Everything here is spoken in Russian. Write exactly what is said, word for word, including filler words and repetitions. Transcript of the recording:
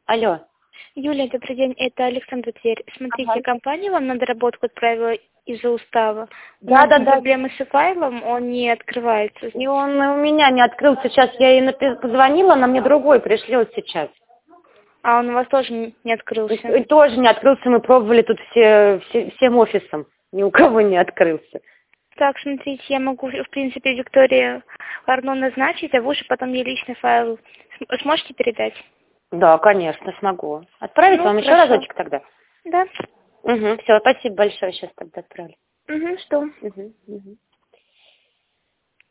Алло. Юлия, добрый день, это Александра Тверь. Смотрите, Ага. компания вам на доработку отправила из-за устава. У Да, нас да, да. проблемы с файлом, он не открывается. И он у меня не открылся. Сейчас я ей напи- позвонила, она мне другой пришлет сейчас. А он у вас тоже не не открылся? И тоже не открылся, мы пробовали тут все, все- всем офисом. Ни у кого не открылся. Так, смотрите, я могу, в принципе, Виктории Арно назначить, а вы уже потом ей личный файл см- сможете передать? Да, конечно, смогу. Отправить Ну, вам еще хорошо. разочек тогда? Да. Угу, все, спасибо большое, сейчас тогда отправлю. Угу, что? Угу, угу.